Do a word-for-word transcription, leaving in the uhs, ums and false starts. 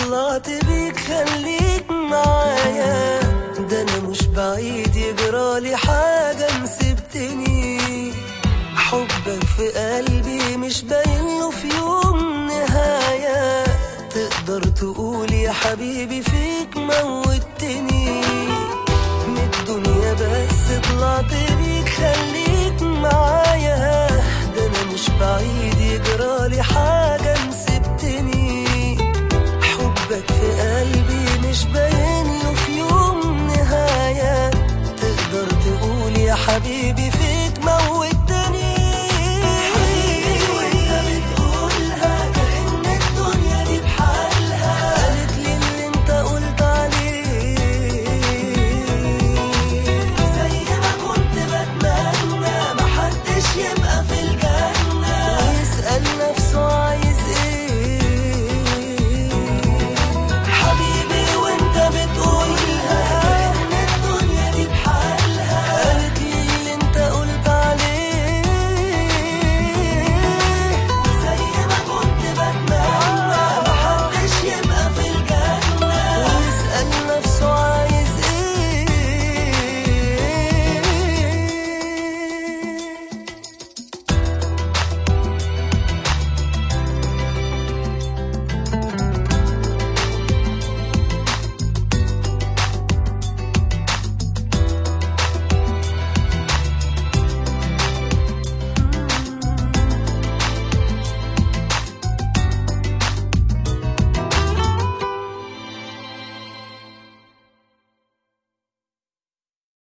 طلعت بيك خليك معايا، ده انا مش بعيد يجرالي حاجة مسبتني. حبك في قلبي مش باينله في يوم نهاية، تقدر تقول يا حبيبي فيك موتني. من الدنيا بس طلعت بيك خليك معايا، ده انا مش بعيد يجرالي حاجة مسبتني. حبك في قلبي مش باينله في يوم نهاية، تقدر تقول يا حبيبي